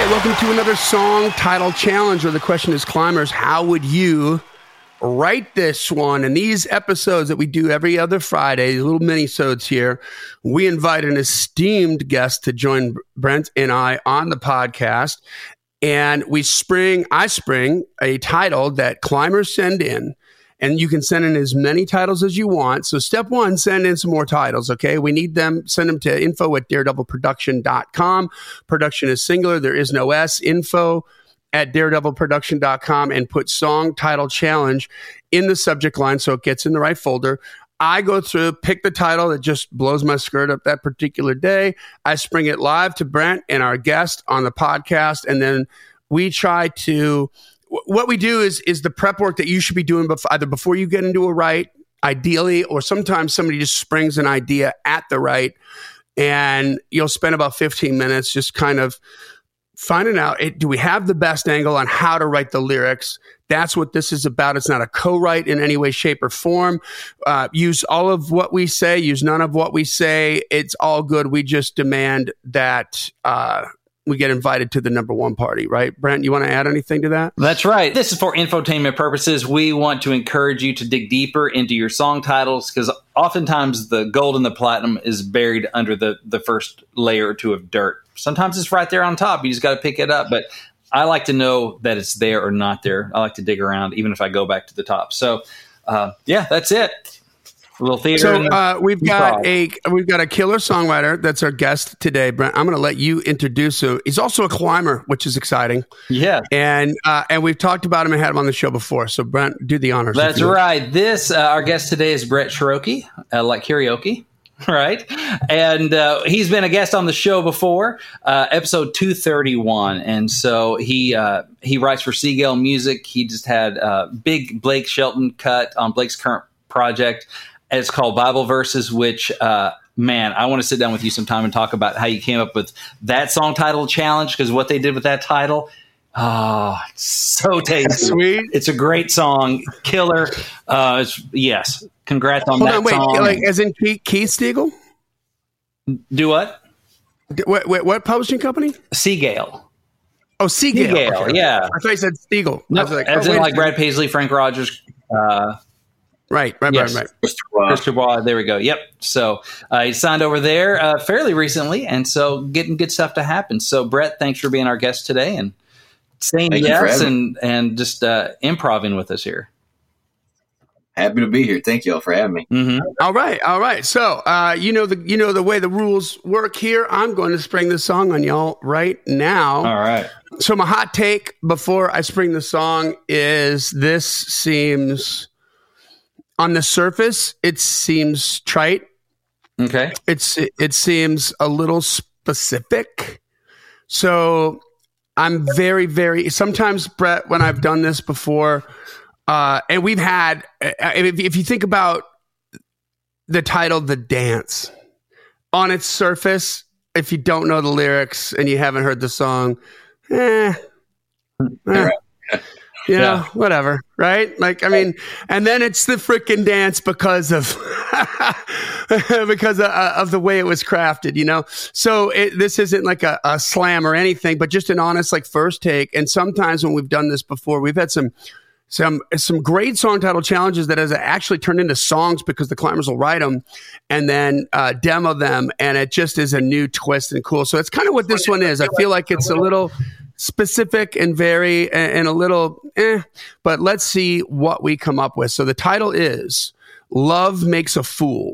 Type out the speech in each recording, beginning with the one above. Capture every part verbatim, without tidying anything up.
Welcome to another song title challenge, where the question is, climbers, how would you write this one? And these episodes that we do every other Friday, little mini-sodes here, we invite an esteemed guest to join Brent and I on the podcast. And we spring, I spring a title that climbers send in. And you can send in as many titles as you want. So step one, send in some more titles, okay? We need them. Send them to info at daredevil production dot com. Production is singular. There is no S. Info at daredevil production dot com, and put song title challenge in the subject line so it gets in the right folder. I go through, pick the title that just blows my skirt up that particular day. I spring it live to Brent and our guest on the podcast, and then we try to... What we do is is the prep work that you should be doing before, either before you get into a write, ideally, or sometimes somebody just springs an idea at the write, and you'll spend about fifteen minutes just kind of finding out, do we have the best angle on how to write the lyrics? That's what this is about. It's not a co-write in any way, shape, or form. Uh, use all of what we say, use none of what we say. It's all good. We just demand that... Uh, we get invited to the number one party, right? Brent, you want to add anything to that? That's right. This is for infotainment purposes. We want to encourage you to dig deeper into your song titles, because oftentimes the gold and the platinum is buried under the, the first layer or two of dirt. Sometimes it's right there on top. You just got to pick it up. But I like to know that it's there or not there. I like to dig around, even if I go back to the top. So, uh, yeah, that's it. A little theater. So uh, we've got a we've got a killer songwriter that's our guest today, Brent. I'm going to let you introduce him. He's also a climber, which is exciting. Yeah, and uh, and we've talked about him and had him on the show before. So Brent, do the honors. That's right. This uh, our guest today is Brett Cherokee, uh, like karaoke, right? And uh, he's been a guest on the show before, uh, episode two thirty-one, and so he uh, he writes for Seagull Music. He just had a big Blake Shelton cut on Blake's current project. It's called Bible Verses, which, uh, man, I want to sit down with you sometime and talk about how you came up with that song title challenge, because what they did with that title, oh, it's so tasty. Sweet. It's a great song. Killer. Uh, it's, yes. Congrats on Hold that on, wait, song. like, as in Keith, Keith Stegall? Do what? What, what, what publishing company? Seagale. Oh, Seagale. Seagale, okay. yeah. I thought you said Stegall. No, I was like, as oh, in wait like Brad Paisley, Frank Rogers, uh, Right, right, yes. right, right. Christopher Bois, there we go. Yep. So uh, he signed over there uh, fairly recently, and so getting good stuff to happen. So Brett, thanks for being our guest today and saying Thank yes and and just uh, improvising with us here. Happy to be here. Thank you all for having me. Mm-hmm. All right, all right. So uh, you know the you know the way the rules work here. I'm going to spring the song on y'all right now. All right. So my hot take before I spring the song is this seems. On the surface, it seems trite. Okay. It's it, it seems a little specific. So I'm very, very. Sometimes, Brett, when I've done this before, uh, and we've had, if, if you think about the title, "The Dance," on its surface, if you don't know the lyrics and you haven't heard the song, eh. eh. You know, yeah. Whatever, right? Like, I mean, and then it's the freaking dance because of because of, uh, of the way it was crafted, you know? So it, this isn't like a, a slam or anything, but just an honest, like, first take. And sometimes when we've done this before, we've had some some some great song title challenges that has actually turned into songs because the climbers will write them and then uh, demo them, and it just is a new twist and cool. So it's kind of what this one is. I feel like it's a little specific and very and, and a little eh, but let's see what we come up with. So the title is Love Makes a Fool.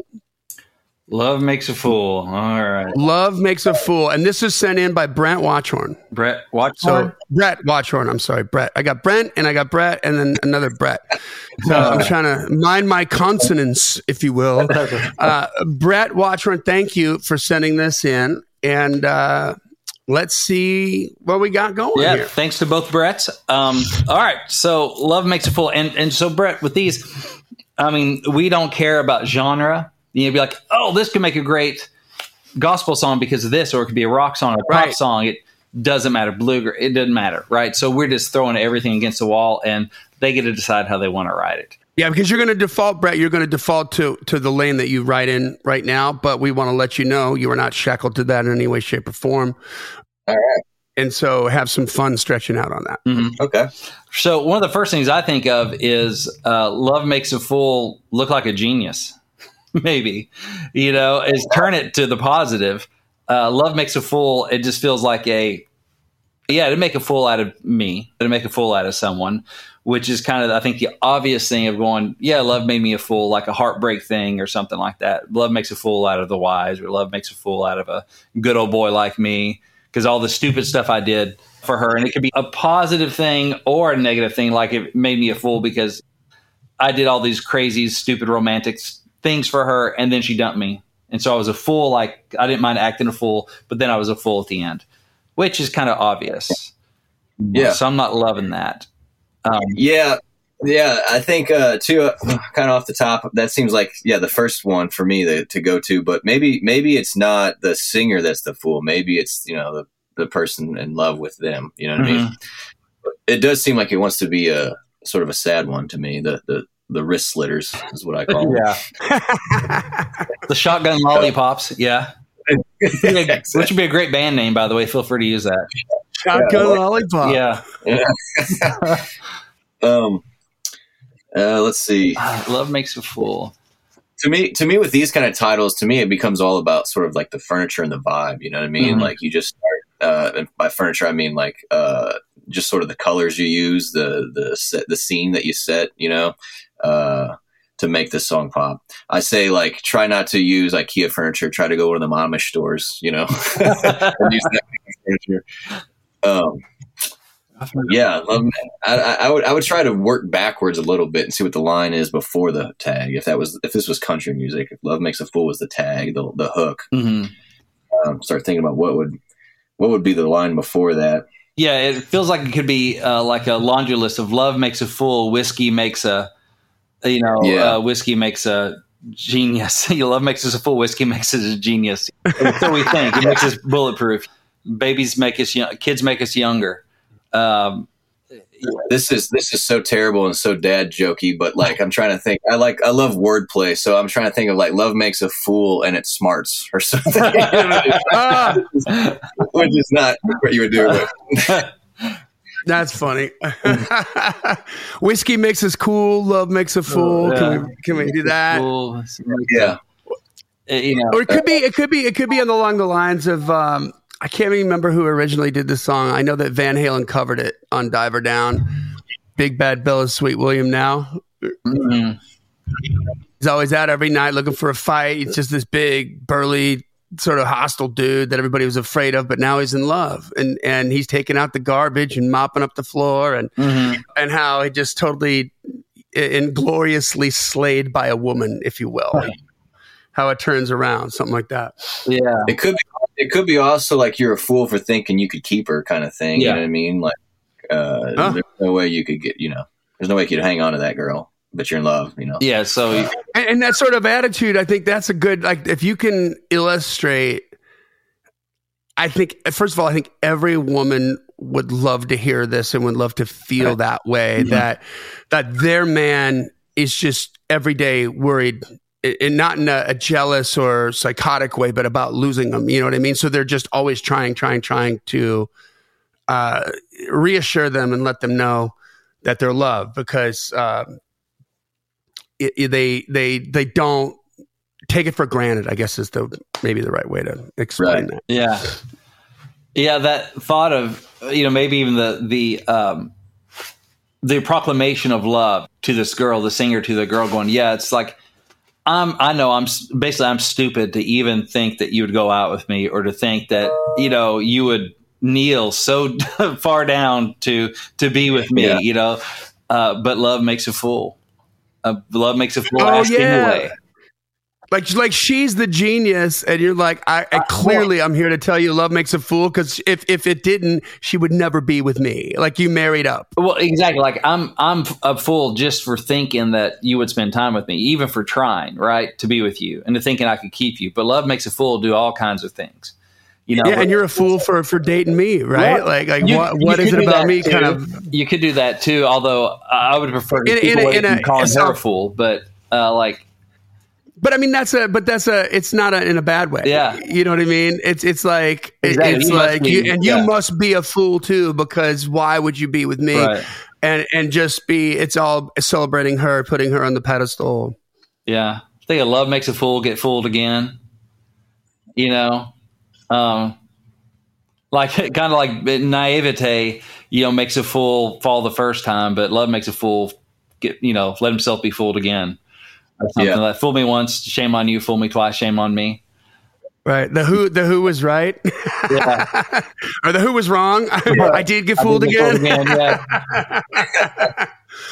Love Makes a Fool. All right. Love Makes a Fool. And this is sent in by Brent Watchhorn. Brett Watchhorn? So Brett Watchhorn. I'm sorry, Brett. I got Brent and I got Brett and then another Brett. So I'm trying to mind my consonants, if you will. Uh, Brett Watchhorn, thank you for sending this in. And uh, let's see what we got going yeah, here. Thanks to both Bretts. Um, all right. So Love Makes a Fool. And, and so, Brett, with these, I mean, we don't care about genre. You'd be like, oh, this could make a great gospel song because of this, or it could be a rock song or a pop right. song. It doesn't matter. Bluegrass, it doesn't matter, right? So we're just throwing everything against the wall, and they get to decide how they want to write it. Yeah, because you're going to default, Brett, you're going to default to, to the lane that you write in right now, but we want to let you know you are not shackled to that in any way, shape, or form. All right. and so have some fun stretching out on that. Mm-hmm. Okay. So one of the first things I think of is uh, love makes a fool look like a genius. Maybe, you know, is turn it to the positive. Uh, love makes a fool. It just feels like a, yeah, it'd make a fool out of me. It'd make a fool out of someone, which is kind of, I think, the obvious thing of going, yeah, love made me a fool, like a heartbreak thing or something like that. Love makes a fool out of the wise, or love makes a fool out of a good old boy like me, because all the stupid stuff I did for her. And it could be a positive thing or a negative thing, like it made me a fool because I did all these crazy, stupid, romantic things for her, and then she dumped me. And so I was a fool. Like, I didn't mind acting a fool, but then I was a fool at the end, which is kind of obvious. Yeah. So I'm not loving that. Um, yeah. Yeah. I think, uh, too, uh, kind of off the top, that seems like, yeah, the first one for me to, to go to, but maybe, maybe it's not the singer that's the fool. Maybe it's, you know, the, the person in love with them. You know what mm-hmm. I mean? It does seem like it wants to be a sort of a sad one to me. The, the, The wrist slitters is what I call them. Yeah. The shotgun lollipops. Yeah. Exactly. Which would be a great band name, by the way. Feel free to use that. Shotgun yeah. lollipop. Yeah. yeah. um. Uh, let's see. Love makes a fool. To me, to me, with these kind of titles, to me, it becomes all about sort of like the furniture and the vibe. You know what I mean? Mm-hmm. Like you just start. Uh, and by furniture, I mean like uh, just sort of the colors you use, the the set, the scene that you set. You know. Uh, to make this song pop. I say, like, try not to use IKEA furniture. Try to go to the Amish stores, you know, and use that furniture. Um, yeah, love, I, I would I would try to work backwards a little bit and see what the line is before the tag. If that was if this was country music, if "Love Makes a Fool" was the tag, the the hook. Mm-hmm. Um, start thinking about what would what would be the line before that. Yeah, it feels like it could be uh, like a laundry list of "Love makes a fool," "Whiskey makes a." You know, yeah. uh, whiskey makes a genius. You love makes us a fool. Whiskey makes us a genius. That's what we think. It makes us bulletproof. Babies make us young. Kids make us younger. Um, this is this is so terrible and so dad jokey. But like, I'm trying to think. I like I love wordplay, so I'm trying to think of like "love makes a fool" and it smarts or something, which is not what you would do. But. That's funny. Whiskey makes us cool. Love makes a fool. Yeah. Can we can we do that? Cool. Yeah. You know. Or it could be it could be it could be along the lines of um, I can't even remember who originally did this song. I know that Van Halen covered it on Diver Down. Big Bad Bill is Sweet William now. Mm-hmm. He's always out every night looking for a fight. He's just this big burly sort of hostile dude that everybody was afraid of, but now he's in love, and and he's taking out the garbage and mopping up the floor, and mm-hmm. and how he just totally ingloriously slayed by a woman, if you will. How it turns around, something like that. Yeah, it could be, it could be also like you're a fool for thinking you could keep her, kind of thing. Yeah. You know what I mean? Like, uh, huh? There's no way you could get, you know, there's no way you could hang on to that girl. But you're in love, you know? Yeah. So, and, and that sort of attitude, I think that's a good, like, if you can illustrate, I think, first of all, I think every woman would love to hear this and would love to feel right. that way, mm-hmm. that, that their man is just every day worried, and not in a, a jealous or psychotic way, but about losing them. You know what I mean? So they're just always trying, trying, trying to uh, reassure them and let them know that they're loved, because, uh, It, it, they they they don't take it for granted, I guess is the maybe the right way to explain right. that. Yeah, yeah. That thought of, you know, maybe even the the um, the proclamation of love to this girl, the singer to the girl, going, yeah, it's like I'm I know I'm basically I'm stupid to even think that you would go out with me, or to think that, you know, you would kneel so far down to to be with me, yeah. you know. Uh, but love makes a fool. Uh, love makes a fool oh, ask yeah. anyway. Like, like she's the genius, and you're like, I, I clearly, I'm here to tell you, love makes a fool. Because if if it didn't, she would never be with me. Like, you married up. Well, exactly. Like, I'm I'm a fool just for thinking that you would spend time with me, even for trying, right, to be with you, and to thinking I could keep you. But love makes a fool do all kinds of things. You know, yeah, and you're a fool for, for dating me, right? Well, like, like you, what what is it about me? Too. Kind of. You could do that too. Although I would prefer to in, keep in, away in from a, calling so, her a fool. But uh, like, But I mean, that's a, but that's a, it's not a, in a bad way. Yeah. You know what I mean? It's, it's like, Exactly. it's You must like, be- you, and yeah. you must be a fool too, because why would you be with me? Right. And, and just be, it's all celebrating her, putting her on the pedestal. Yeah. I think a love makes a fool get fooled again. You know, um, like kind of like naivete, you know, makes a fool fall the first time, but love makes a fool get, you know, let himself be fooled again. Or something Yeah. like, fool me once, shame on you. Fool me twice, shame on me. Right. The who, the who was right. Yeah. Or the who was wrong. I did get fooled I did get again. fooled again, yeah.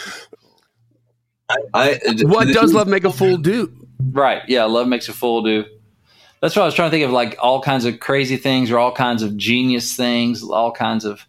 I, What does love make a fool do? Right. Yeah. Love makes a fool do. That's what I was trying to think of, like all kinds of crazy things or all kinds of genius things, all kinds of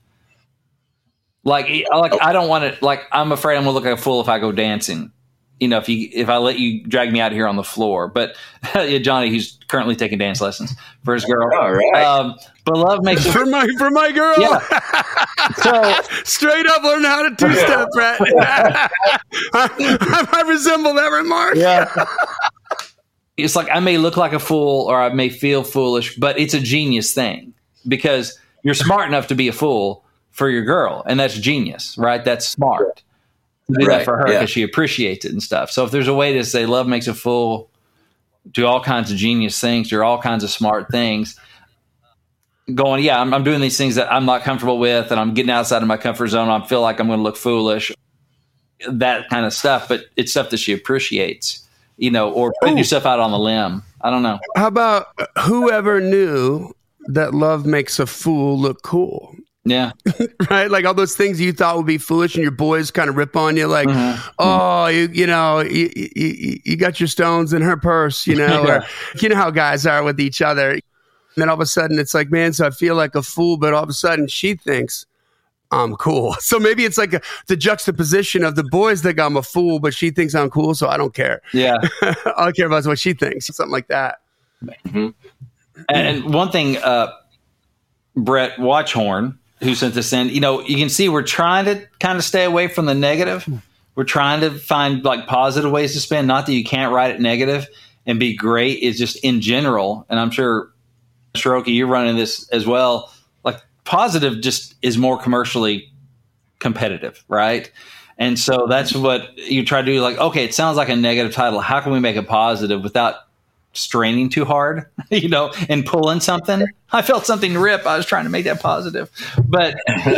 like, like I don't want to, like, I'm afraid I'm going to look like a fool if I go dancing. You know, if you, if I let you drag me out here on the floor, but yeah, Johnny, who's currently taking dance lessons for his girl. All right. Um, but love makes a For my, for my girl. Yeah. So Straight up learn how to two-step, Brett. I, I, I resemble that remark. yeah. It's like I may look like a fool or I may feel foolish, but it's a genius thing because you're smart enough to be a fool for your girl, and that's genius, right? That's smart to do Right, that for her because yeah. she appreciates it and stuff. So if there's a way to say love makes a fool, do all kinds of genius things, do all kinds of smart things, going, yeah, I'm, I'm doing these things that I'm not comfortable with, and I'm getting outside of my comfort zone. I feel like I'm going to look foolish, that kind of stuff, but it's stuff that she appreciates. You know, or putting Ooh. yourself out on the limb. I don't know. How about whoever knew that love makes a fool look cool? Yeah. Right? Like all those things you thought would be foolish and your boys kind of rip on you like, Mhm. oh, you you know, you, you, you got your stones in her purse, you know, Yeah. or you know how guys are with each other. And then all of a sudden it's like, man, so I feel like a fool, but all of a sudden she thinks I'm cool. So maybe it's like a, the juxtaposition of the boys think I'm a fool, but she thinks I'm cool, so I don't care. Yeah. All I care about is what she thinks, something like that. And, and one thing, uh, Brett Watchhorn, who sent this in, you know, you can see we're trying to kind of stay away from the negative. We're trying to find like positive ways to spin. Not that you can't write it negative and be great. It's just in general. And I'm sure, Shiroki, you're running this as well. Like positive just is more commercially competitive, right? And so that's what you try to do. Like, okay, it sounds like a negative title. How can we make it positive without straining too hard, you know, and pulling something? I felt something rip. I was trying to make that positive. But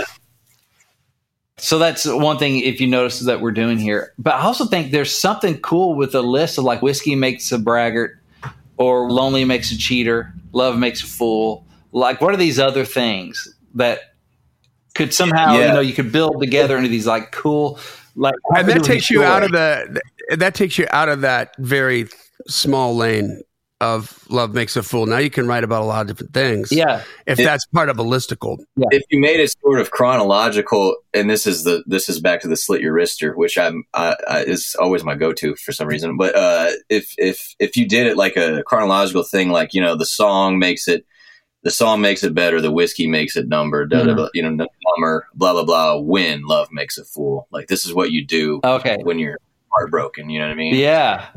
so that's one thing, if you notice, that we're doing here. But I also think there's something cool with the list of like whiskey makes a braggart, or lonely makes a cheater, love makes a fool. Like, what are these other things that could somehow, Yeah. you know, you could build together into these like cool, like, And that takes you out of story. the that takes you out of that very small lane of love makes a fool. Now you can write about a lot of different things. Yeah. If It- that's part of a listicle. If you made it sort of chronological, and this is the this is back to the slit your wrister, which I'm I, I, is always my go to for some reason. But uh, if if if you did it like a chronological thing, like, you know, the song makes it the song makes it better, the whiskey makes it number, da, da, da, you know, number, blah blah blah. When love makes a fool, like this is what you do Okay. when you're heartbroken. You know what I mean? Yeah.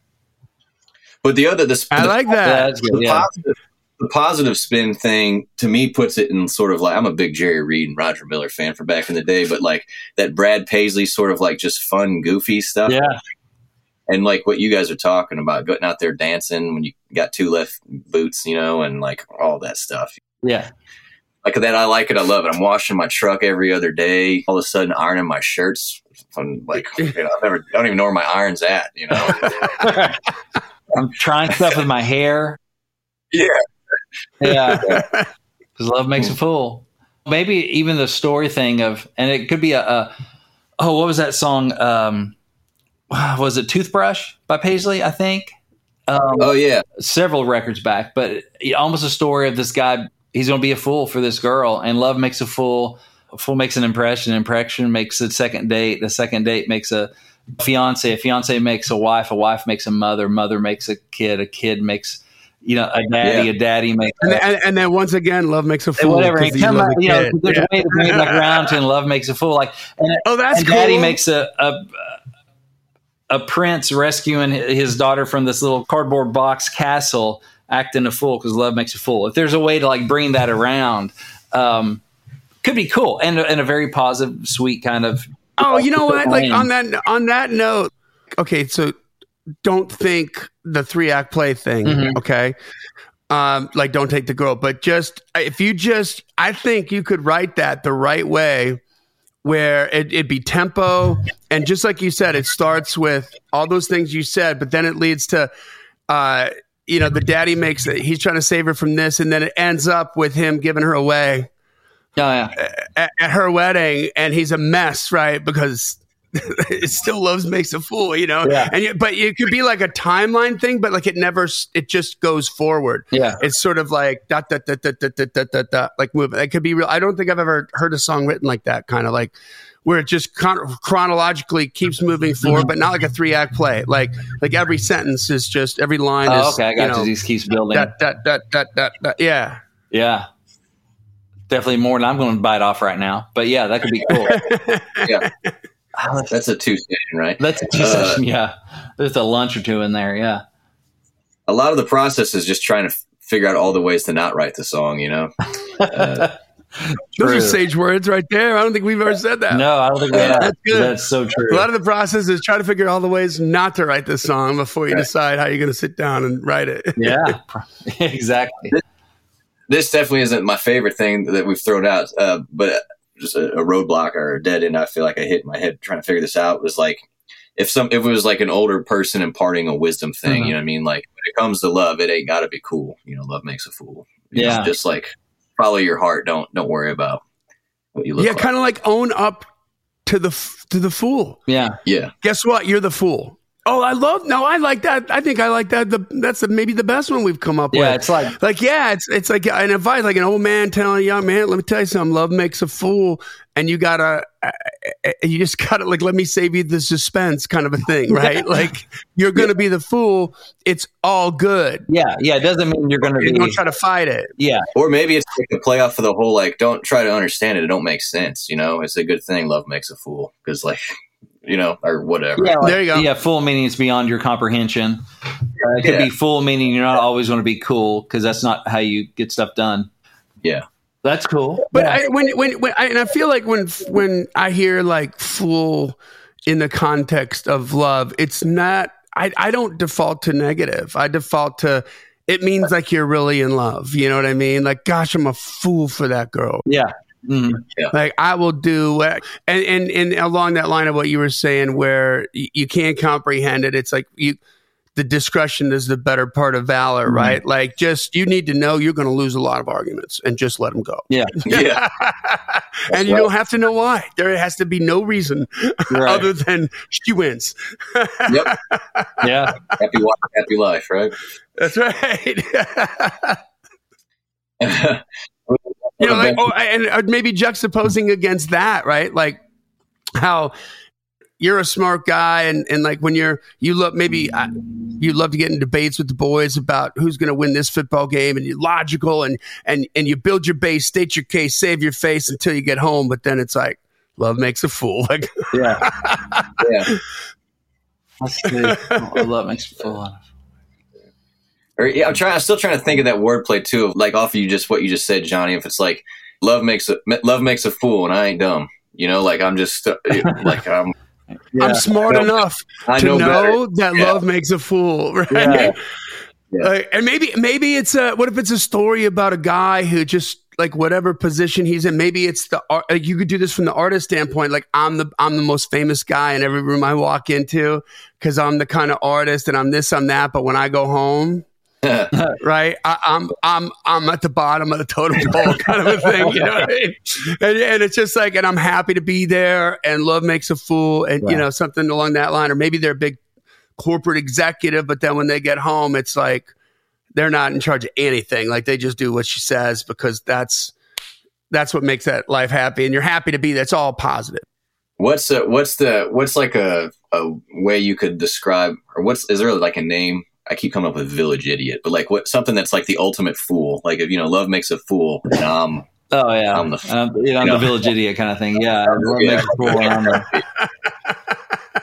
But the other the, I the like Yeah, that. that's good. the Yeah. positive, the positive spin thing to me puts it in sort of like, I'm a big Jerry Reed and Roger Miller fan from back in the day, but like that Brad Paisley sort of like just fun, goofy stuff. Yeah. And like what you guys are talking about, getting out there dancing when you got two left boots, you know, and like all that stuff. Yeah. Like that, I like it. I love it. I'm washing my truck every other day. All of a sudden, ironing my shirts. I'm like, you know, I never, I don't even know where my iron's at. You know. I'm trying stuff with my hair. Yeah. Yeah. Because love makes a fool. Maybe even the story thing of, and it could be a, a oh, what was that song? Um, was it Toothbrush by Paisley, I think? Um, Oh yeah. several records back, but it, almost a story of this guy. He's going to be a fool for this girl, and love makes a fool. A fool makes an impression. Impression makes a second date. The second date makes a fiance. A fiance makes a wife. A wife makes a mother. Mother makes a kid. A kid makes, you know, a daddy. Yeah. A daddy makes And, and, and then once again, love makes a and fool. whatever. 'cause And you come love out, the you know, kid. there's Yeah. a way to bring it back around to and love makes a fool. Like, and, Oh, that's and cool. daddy makes a, a a prince rescuing his daughter from this little cardboard box castle, acting a fool because love makes a fool. If there's a way to like bring that around, um, could be cool and and a very positive, sweet kind of. Oh, you know what? Like on that on that note, okay, so don't think the three act play thing, mm-hmm. okay? Um, like don't take the girl, but just if you just, I think you could write that the right way, where it, it'd be tempo, and just like you said, it starts with all those things you said, but then it leads to, uh, you know, the daddy makes it. He's trying to save her from this, and then it ends up with him giving her away. Oh, yeah. At, at her wedding, and he's a mess, right? Because it still loves makes a fool, you know. Yeah. And you, but it could be like a timeline thing, but like it never, it just goes forward. Yeah, it's sort of like dot dot dot dot dot dot dot dot, like moving. It could be real. I don't think I've ever heard a song written like that, kind of like where it just chron- chronologically keeps moving forward, but not like a three act play. Like like every sentence is just every line. Oh, is, okay, I got you. Know, you. Just keeps building. Dot dot dot dot dot dot. Yeah. Yeah. Definitely more than I'm going to bite off right now. But yeah, that could be cool. Yeah. That's a two session, right? That's a two uh, session, yeah. There's a lunch or two in there, yeah. A lot of the process is just trying to f- figure out all the ways to not write the song, you know? Uh, Those are sage words right there. I don't think we've ever said that. No, I don't think we have. That's good. That's so true. A lot of the process is try to figure out all the ways not to write the song before you right. decide how you're going to sit down and write it. Yeah, exactly. This, this definitely isn't my favorite thing that we've thrown out, uh, but just a, a roadblock or a dead end I feel like I hit in my head trying to figure this out was like, if some if it was like an older person imparting a wisdom thing, mm-hmm. you know what I mean? Like when it comes to love, it ain't got to be cool. You know, love makes a fool. You yeah. know, just like follow your heart. Don't don't worry about what you look yeah, like. Yeah, kind of like own up to the to the fool. Yeah. Yeah. Guess what? You're the fool. Oh, I love, no, I like that. I think I like that. The, that's the, maybe the best one we've come up yeah, with. Yeah, it's like, like, yeah, it's it's like an advice, like an old man telling a young man, let me tell you something, love makes a fool. And you gotta, uh, you just gotta, like, let me save you the suspense kind of a thing, right? Yeah. Like, you're gonna be the fool. It's all good. Yeah, yeah, it doesn't mean you're gonna be. Don't try to fight it. Yeah. Or maybe it's like a play off of the whole, like, don't try to understand it. It don't make sense, you know? It's a good thing love makes a fool. Because, like, you know, or whatever. Yeah, like, there you go. Yeah, full meaning is beyond your comprehension. Uh, it could yeah. be full meaning you're not always going to be cool because that's not how you get stuff done. Yeah, that's cool. But yeah. I, when when when I, and I feel like when when I hear like fool in the context of love, it's not. I I don't default to negative. I default to. It means like you're really in love. You know what I mean? Like, gosh, I'm a fool for that girl. Yeah. Mm-hmm. Yeah. Like I will do what, and, and and along that line of what you were saying, where you, you can't comprehend it. It's like you, the discretion is the better part of valor, mm-hmm. right? Like just you need to know you're going to lose a lot of arguments, and just let them go. Yeah, yeah. And you right. don't have to know why. There has to be no reason right. other than she wins. Yep. Yeah. Happy happy life, right? That's right. You know, like, oh, and maybe juxtaposing against that, right? Like how you're a smart guy, and, and like when you're you love maybe uh, you love to get in debates with the boys about who's going to win this football game, and you're logical, and and and you build your base, state your case, save your face until you get home. But then it's like love makes a fool. Like yeah, yeah. That's good. Oh, love makes a fool. Or, yeah, I'm trying. I'm still trying to think of that wordplay too, of like off of you just what you just said, Johnny. If it's like love makes a love makes a fool, and I ain't dumb, you know, like I'm just like I'm. Yeah. I'm smart know, enough I to know, know better. that yeah. love makes a fool, right? Yeah. Yeah. Uh, and maybe maybe it's a what if it's a story about a guy who just like whatever position he's in. Maybe it's the art. Like you could do this from the artist standpoint. Like I'm the I'm the most famous guy in every room I walk into because I'm the kind of artist, and I'm this, I'm that. But when I go home. right, I, I'm I'm I'm at the bottom of the totem pole, kind of a thing, you know what I mean? And, and it's just like, and I'm happy to be there. And love makes a fool, and right. you know something along that line. Or maybe they're a big corporate executive, but then when they get home, it's like they're not in charge of anything. Like they just do what she says because that's that's what makes that life happy, and you're happy to be. That's all positive. What's a, what's the what's like a a way you could describe, or what's is there like a name? I keep coming up with village idiot, but like what something that's like the ultimate fool. Like if you know, love makes a fool. And I'm, oh yeah, I'm the um, you know, I'm the village idiot kind of thing. Yeah, love yeah. makes a fool. I'm the...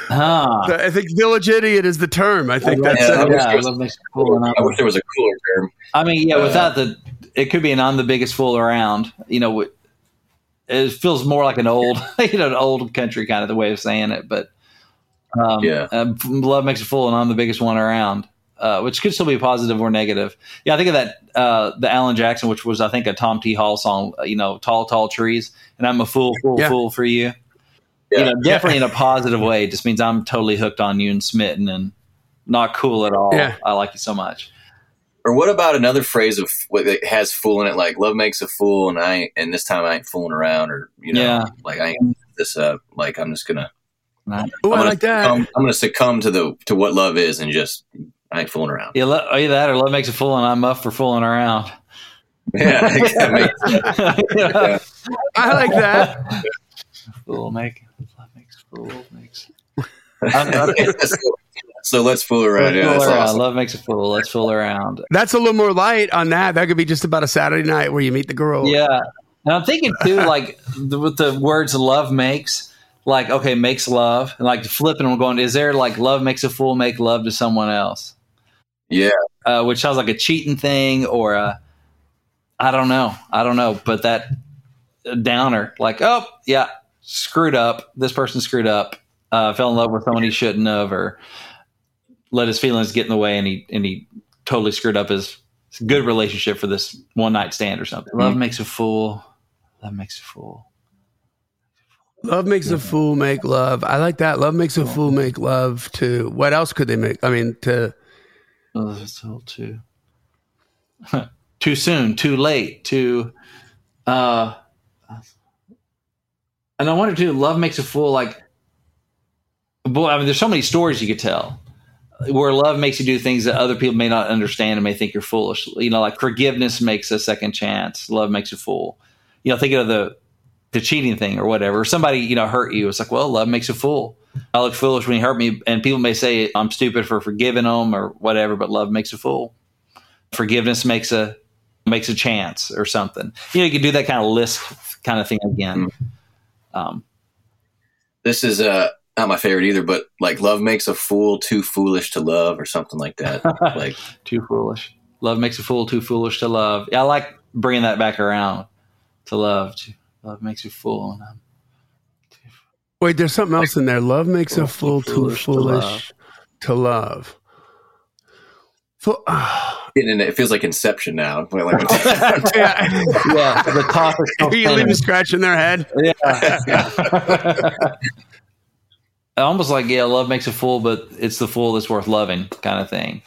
Huh. I think village idiot is the term. I think Yeah, that's yeah, it. I wish yeah, there was- love makes a fool. And I I'm- wish there was a cooler term. I mean, yeah, Uh, without the, it could be an I'm the biggest fool around. You know, it- it feels more like an old, you know, an old country kind of the way of saying it. But um, Yeah. um, love makes a fool, and I'm the biggest one around, uh, which could still be positive or negative. Yeah, I think of that uh, the Alan Jackson, which was I think a Tom T. Hall song. You know, tall, tall trees, and I'm a fool, fool, Yeah. fool for you. Yeah. You know, definitely in a positive way. It just means I'm totally hooked on you and smitten and not cool at all. Yeah. I like you so much. Or what about another phrase of what it has fool in it, like love makes a fool, and I ain't, and this time I ain't fooling around, or you know, Yeah. like I ain't this up, like I'm just gonna, Right. Oh, I'm I gonna like that. succumb, I'm gonna succumb to the to what love is, and just I ain't fooling around. Yeah, lo- either that or love makes a fool, and I'm up for fooling around. Yeah, that makes- Yeah. I like that. Fool make love makes fool makes. I'm, I'm, so, so let's fool around. Yeah, fool that's around. awesome. Love makes a fool. Let's fool around. That's a little more light on that. That could be just about a Saturday night where you meet the girl. Yeah, and I'm thinking too, like the, with the words "love makes," like okay, makes love, and like flipping them, going, is there like love makes a fool make love to someone else? Yeah, Uh, which sounds like a cheating thing, or a, I don't know, I don't know, but that downer, like oh yeah, screwed up. This person screwed up. Uh, fell in love with someone he shouldn't have, or let his feelings get in the way, and he and he totally screwed up his good relationship for this one night stand or something. Love makes a fool. Love makes a fool. Love makes a fool make love. I like that. Love makes a fool make love too. What else could they make? I mean, to Oh, that's a little too too soon, too late, too. Uh, and I wonder too. Love makes a fool. Like, boy, I mean, there's so many stories you could tell where love makes you do things that other people may not understand and may think you're foolish. You know, like forgiveness makes a second chance. Love makes a fool. You know, thinking of the the cheating thing or whatever. Or somebody, you know, hurt you. It's like, well, love makes a fool. I look foolish when he hurt me, and people may say I'm stupid for forgiving them or whatever, but love makes a fool. Forgiveness makes a makes a chance or something. You know, you can do that kind of list kind of thing again. Um, this is uh not my favorite either, but like love makes a fool too foolish to love, or something like that. Like too foolish. Love makes a fool too foolish to love. Yeah, I like bringing that back around to love. Love makes you fool. And I'm wait, there's something else in there. Love makes a fool too foolish to foolish to love. Fo- getting in it, it feels like Inception now. Like, yeah. yeah, the top is still Are you leaving spinning. scratching their head? Yeah. Almost like, yeah, love makes a fool, but it's the fool that's worth loving kind of thing.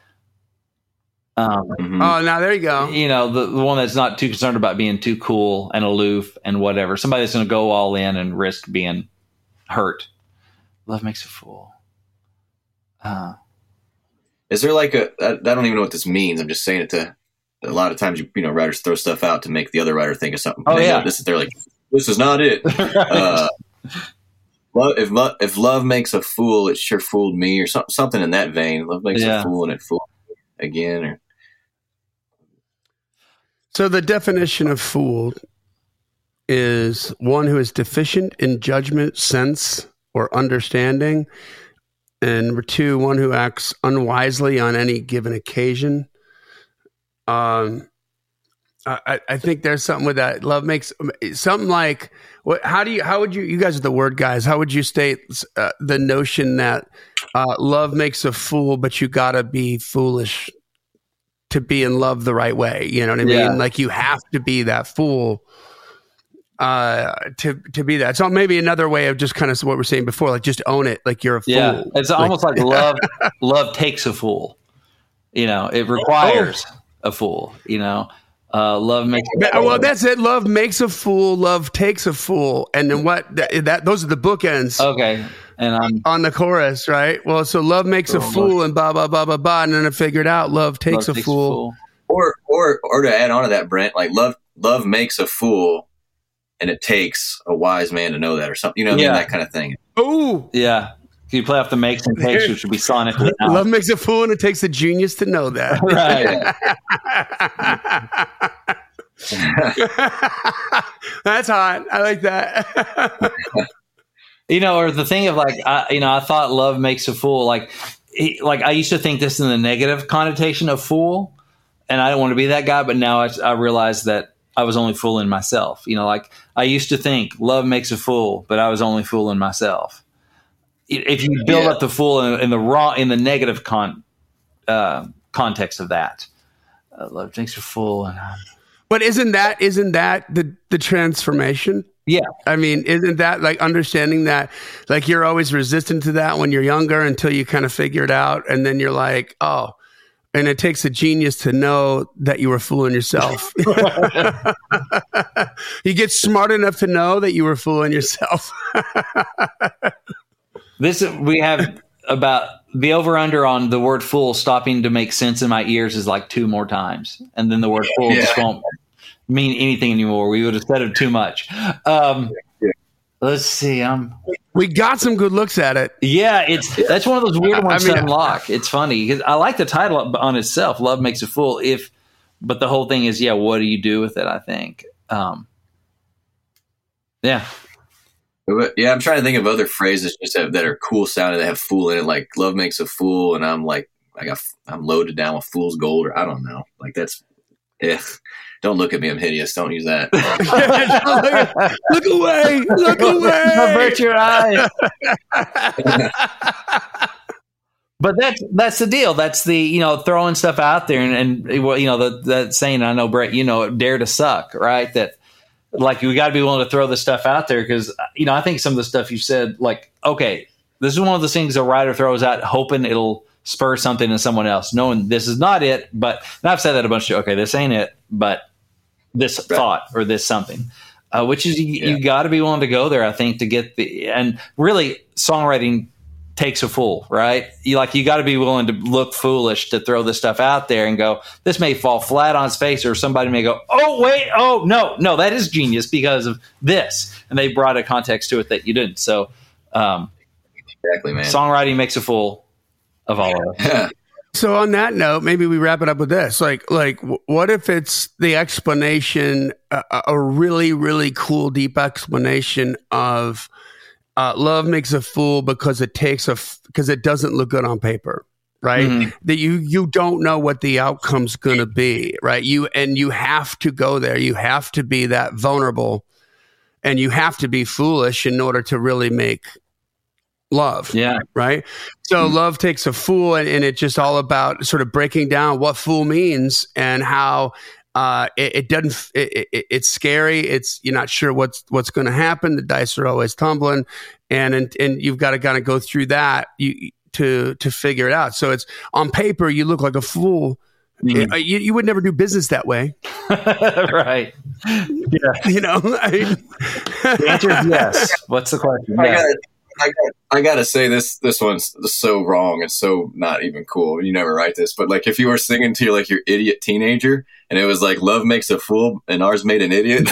Um, mhm. Oh, now there you go. you know, the, the one that's not too concerned about being too cool and aloof and whatever. Somebody that's going to go all in and risk being hurt. Love makes a fool. Uh, Is there like a? I, I don't even know what this means. I'm just saying it to. A lot of times, you, you know, writers throw stuff out to make the other writer think of something. Oh, They know yeah. this is they're like, this is not it. Uh, love, if love, if love makes a fool, it sure fooled me, or something, something in that vein. Love makes Yeah. a fool, and it fooled me again. Or So the definition of fool is one who is deficient in judgment, sense, or understanding. And number two, one who acts unwisely on any given occasion. Um, I, I think there's something with that. Love makes something like what? How do you? How would you? You guys are the word guys. How would you state uh, the notion that uh, love makes a fool, but you gotta be foolish to be in love the right way? You know what I mean? Yeah. Like you have to be that fool uh, to to be that. So maybe another way of just kind of what we're saying before, like just own it, like you're a fool. yeah, it's Like- almost like love. Love takes a fool. You know, it requires a fool. You know, uh, love makes. But- well, that's it. Love makes a fool. Love takes a fool. And then what? That, that those are the bookends Okay, and I'm on the chorus, right? Well, so love makes a Oh, fool, and blah blah blah blah blah. And then I figured out love takes love a fool. or or or to add on to that, Brent, like love love makes a fool, and it takes a wise man to know that, or something. You know what I Yeah. mean? That kind of thing. Ooh, Yeah, you play off the makes and takes, which would be sonically out. love makes a fool, and it takes a genius to know that. Right. That's hot. I like that. You know, or the thing of like, I, you know, I thought love makes a fool. Like, he, like I used to think this in the negative connotation of fool, and I don't want to be that guy. But now I, I realize that I was only fooling myself. You know, like I used to think love makes a fool, but I was only fooling myself. If you build yeah. up the fool in, in the wrong, in the negative con, uh, context of that, uh, love makes a fool. And I'm, but isn't that isn't that the the transformation? Yeah. I mean, isn't that like understanding that like you're always resistant to that when you're younger until you kind of figure it out. And then you're like, oh, and it takes a genius to know that you were fooling yourself. You get smart enough to know that you were fooling yourself. This, we have about the over under on the word fool stopping to make sense in my ears is like two more times. And then the word fool yeah. just won't mean anything anymore. We would have said it too much. Um, yeah. Let's see. Um, we got some good looks at it. Yeah, it's that's one of those weird ones I mean, to unlock. It's funny because I like the title on itself. Love makes a fool. If, but the whole thing is, yeah, what do you do with it? I think. Um, yeah. Yeah, I'm trying to think of other phrases just have, that are cool sounding that have fool in it. Like love makes a fool, and I'm like, I got, I'm loaded down with fool's gold, or I don't know. Like that's, eh. Don't look at me. I'm hideous. Don't use that. Look away. Look away. Avert your eyes. But that's that's the deal. That's the, you know, throwing stuff out there and, and well, you know, the, that saying, I know, Brett, you know, dare to suck, right? That like we got to be willing to throw this stuff out there because, you know, I think some of the stuff you said, like, okay, this is one of those things a writer throws out hoping it'll spur something in someone else, knowing this is not it. But and I've said that a bunch of, okay, this ain't it, but this right. thought or this something, uh, which is you, yeah. you got to be willing to go there, I think, to get the, and really songwriting takes a fool, right? You like, you got to be willing to look foolish to throw this stuff out there and go, this may fall flat on its face, or somebody may go, oh, wait, oh, no, no, that is genius because of this. And they brought a context to it that you didn't. So, um, exactly, man. Songwriting makes a fool of all of us. So on that note, maybe we wrap it up with this. Like, like, what if it's the explanation, uh, a really, really cool, deep explanation of uh, love makes a fool because it takes a, f- because it doesn't look good on paper, right? Mm-hmm. That you, you don't know what the outcome's going to be, right? You, and you have to go there. You have to be that vulnerable and you have to be foolish in order to really make love. Yeah. Right. So mm-hmm. love takes a fool, and, and it's just all about sort of breaking down what fool means and how uh, it, it doesn't, it, it, it's scary. It's, you're not sure what's, what's going to happen. The dice are always tumbling, and, and, and you've got to kind of go through that you, to, to figure it out. So it's on paper, you look like a fool. Mm-hmm. You, you would never do business that way. Right. Yeah. You know, I mean, the answer is yes. What's the question? I got I got, I got to say this, this one's so wrong and so not even cool. You never write this, but like if you were singing to your, like your idiot teenager and it was like love makes a fool and ours made an idiot.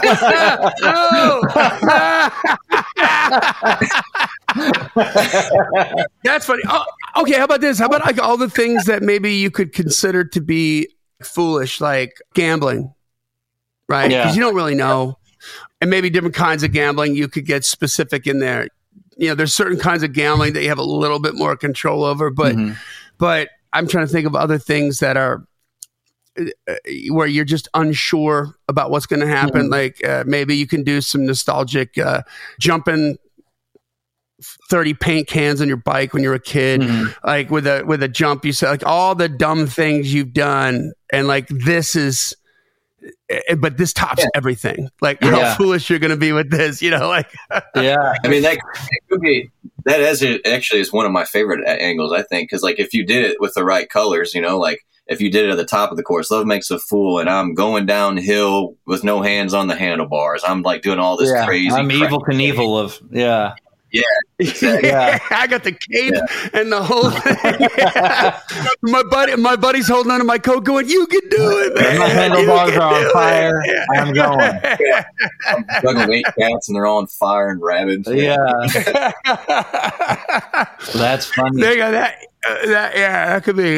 That's funny. Oh, okay. How about this? How about like all the things that maybe you could consider to be foolish, like gambling, right? Because yeah. you don't really know. And maybe different kinds of gambling, you could get specific in there. You know, there's certain kinds of gambling that you have a little bit more control over, but mm-hmm. but I'm trying to think of other things that are uh, where you're just unsure about what's going to happen. Mm-hmm. Like uh, maybe you can do some nostalgic uh, jumping thirty paint cans on your bike when you're a kid, mm-hmm. like with a with a jump. You say like all the dumb things you've done, and like this is. But this tops yeah. everything. Like how yeah. foolish you're going to be with this, you know? Like, yeah. I mean, that could be that is actually is one of my favorite angles. I think because like if you did it with the right colors, you know, like if you did it at the top of the course, love makes a fool, and I'm going downhill with no hands on the handlebars. I'm like doing all this yeah. crazy. I'm Evel Knievel of yeah. Yeah, exactly. yeah, I got the cape yeah. and the whole thing. Yeah. my buddy, my buddy's holding onto my coat, going, "You can do it, man. My handlebars are on fire. Yeah. I'm going." Yeah. I'm juggling eight cats, and they're all on fire and rabid. Yeah, that's funny. They got that. Uh, that yeah, that could be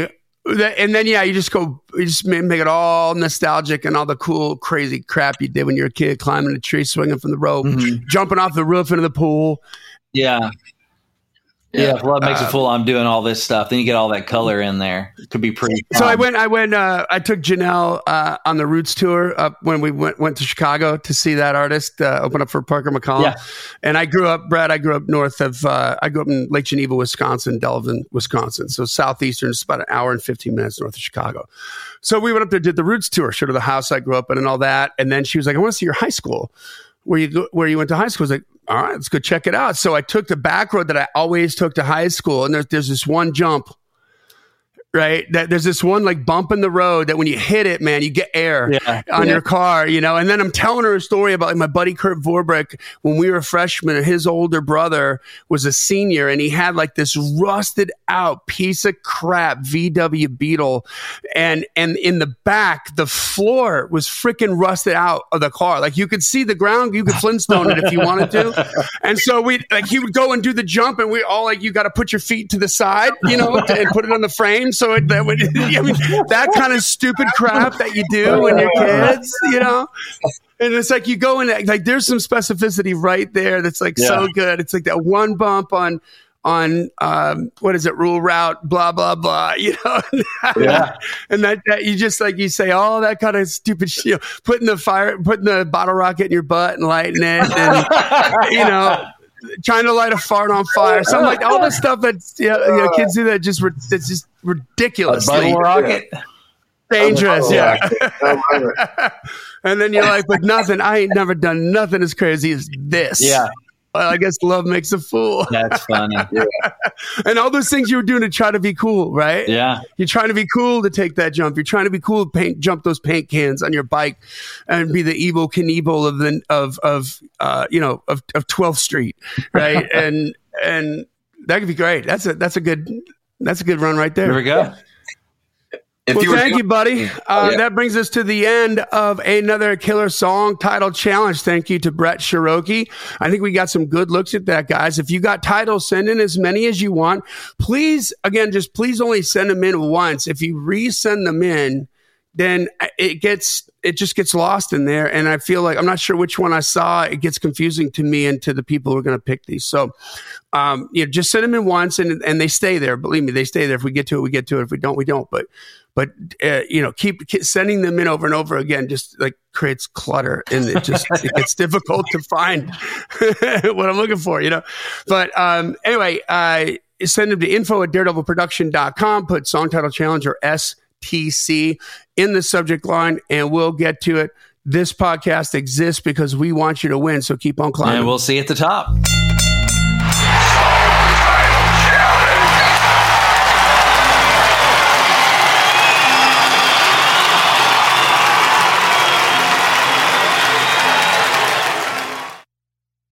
And then, yeah, you just go, you just make it all nostalgic and all the cool, crazy crap you did when you were a kid, climbing a tree, swinging from the rope, mm-hmm. jumping off the roof into the pool. Yeah. Yeah, if love makes uh, a fool, I'm doing all this stuff. Then you get all that color in there. It could be pretty fun. So I went, I went, uh, I took Janelle uh, on the Roots tour up when we went went to Chicago to see that artist uh, open up for Parker McCollum. Yeah. And I grew up, Brad, I grew up north of, uh, I grew up in Lake Geneva, Wisconsin, Delvin, Wisconsin. So southeastern, it's about an hour and fifteen minutes north of Chicago. So we went up there, did the Roots tour, showed her the house I grew up in and all that. And then she was like, I want to see your high school. Where you go, where you went to high school. I was like, all right, let's go check it out. So I took the back road that I always took to high school, and there's there's this one jump, right? That there's this one like bump in the road that when you hit it, man, you get air yeah, on yeah. your car, you know. And then I'm telling her a story about like my buddy Kurt Vorbrick when we were freshmen. His older brother was a senior, and he had like this rusted out piece of crap V W Beetle, and and in the back the floor was freaking rusted out of the car. Like you could see the ground, you could Flintstone it if you wanted to. And so we like he would go and do the jump, and we all like you got to put your feet to the side, you know, to, and put it on the frame. So it, that would, I mean, that kind of stupid crap that you do when you're kids, you know. And it's like you go in, like there's some specificity right there that's like yeah. so good. It's like that one bump on. on, um, what is it, rule route, blah, blah, blah, you know? yeah. And that, that you just like, you say all that kind of stupid shit, you know, putting the fire, putting the bottle rocket in your butt and lighting it and, you know, trying to light a fart on fire. Something like all the stuff that you know, you know, kids do that just, it's just ridiculous. Bottle rocket. Dangerous. Yeah. And then you're like, but nothing, I ain't never done nothing as crazy as this. Yeah. Well, I guess love makes a fool. That's funny. Yeah. And all those things you were doing to try to be cool, right? Yeah. You're trying to be cool to take that jump. You're trying to be cool to paint, jump those paint cans on your bike and be the Evel Knievel of the, of, of, uh, you know, of, of twelfth Street. Right. and, and that could be great. That's a, that's a good, that's a good run right there. There we go. Yeah. If well, you thank you, buddy. Uh, oh, yeah. That brings us to the end of another Killer Song Title Challenge. Thank you to Brett Cherokee. I think we got some good looks at that, guys. If you got titles, send in as many as you want. Please, again, just please only send them in once. If you resend them in, then it gets it just gets lost in there. And I feel like I'm not sure which one I saw. It gets confusing to me and to the people who are going to pick these. So, um, you know, just send them in once, and and they stay there. Believe me, they stay there. If we get to it, we get to it. If we don't, we don't. But but uh, you know, keep, keep sending them in over and over again. Just like creates clutter, and it just it gets difficult to find what I'm looking for. You know, but um, anyway, uh, send them to info at daredevil production dot com. Put Song Title Challenge or S T C in the subject line, and we'll get to it. This podcast exists because we want you to win, so keep on climbing. And we'll see you at the top.